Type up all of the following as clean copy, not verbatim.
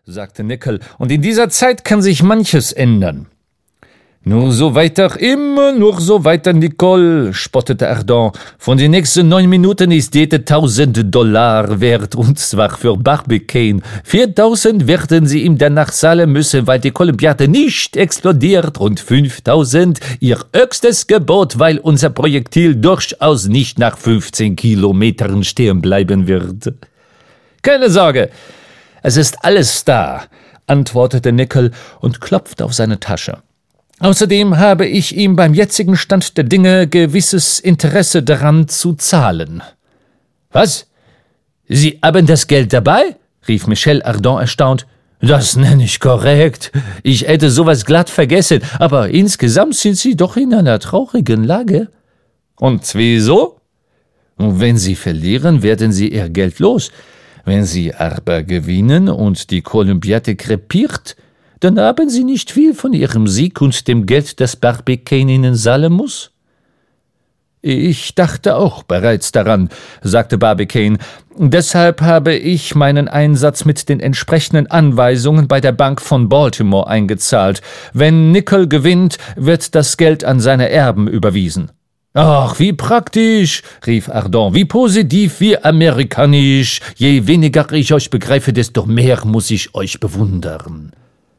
sagte Nickel, und in dieser Zeit kann sich manches ändern. »Nur so weiter, immer nur so weiter, Nicole«, spottete Ardent. »Von den nächsten 9 Minuten ist jede $1.000 wert, und zwar für Barbicane. 4.000 werden Sie ihm danach zahlen müssen, weil die Kolumbiade nicht explodiert, und 5.000 Ihr höchstes Gebot, weil unser Projektil durchaus nicht nach 15 Kilometern stehen bleiben wird.« »Keine Sorge, es ist alles da«, antwortete Nickel und klopfte auf seine Tasche. »Außerdem habe ich ihm beim jetzigen Stand der Dinge gewisses Interesse daran zu zahlen.« »Was? Sie haben das Geld dabei?« rief Michel Ardan erstaunt. »Das nenne ich korrekt. Ich hätte sowas glatt vergessen, aber insgesamt sind Sie doch in einer traurigen Lage.« »Und wieso?« »Wenn Sie verlieren, werden Sie Ihr Geld los. Wenn Sie aber gewinnen und die Kolumbiade krepiert, dann haben Sie nicht viel von Ihrem Sieg und dem Geld, das Barbicane Ihnen zahlen muss.« »Ich dachte auch bereits daran«, sagte Barbicane. »Deshalb habe ich meinen Einsatz mit den entsprechenden Anweisungen bei der Bank von Baltimore eingezahlt. Wenn Nickel gewinnt, wird das Geld an seine Erben überwiesen.« »Ach, wie praktisch«, rief Ardent, »wie positiv, wie amerikanisch. Je weniger ich euch begreife, desto mehr muss ich euch bewundern.«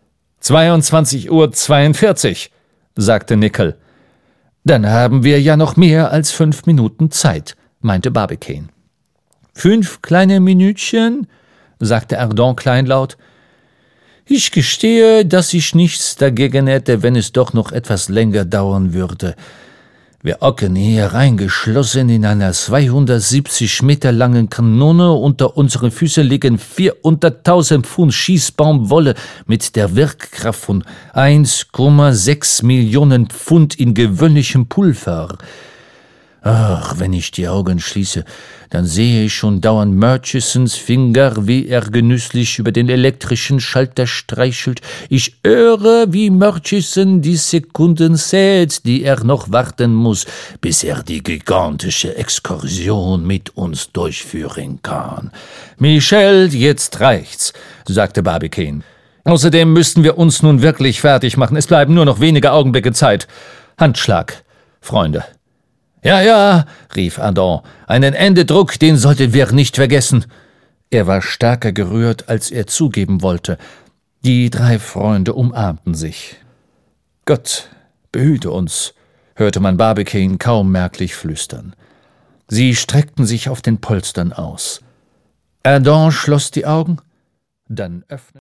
22:42 Uhr, sagte Nickel. »Dann haben wir ja noch mehr als 5 Minuten Zeit«, meinte Barbicane. 5 kleine Minütchen«, sagte Ardent kleinlaut. »Ich gestehe, dass ich nichts dagegen hätte, wenn es doch noch etwas länger dauern würde. Wir hocken hier reingeschlossen in einer 270 Meter langen Kanone. Unter unseren Füßen liegen 400.000 Pfund Schießbaumwolle mit der Wirkkraft von 1,6 Millionen Pfund in gewöhnlichem Pulver. Ach, wenn ich die Augen schließe, dann sehe ich schon dauernd Murchisons Finger, wie er genüsslich über den elektrischen Schalter streichelt. Ich höre, wie Murchison die Sekunden zählt, die er noch warten muss, bis er die gigantische Exkursion mit uns durchführen kann. »Michel, jetzt reicht's«, sagte Barbicane. »Außerdem müssten wir uns nun wirklich fertig machen. Es bleiben nur noch wenige Augenblicke Zeit. Handschlag, Freunde.« »Ja, ja«, rief Ardent, »einen Endedruck, den sollten wir nicht vergessen.« Er war stärker gerührt, als er zugeben wollte. Die 3 Freunde umarmten sich. »Gott behüte uns«, hörte man Barbicane kaum merklich flüstern. Sie streckten sich auf den Polstern aus. Ardent schloss die Augen, dann öffnete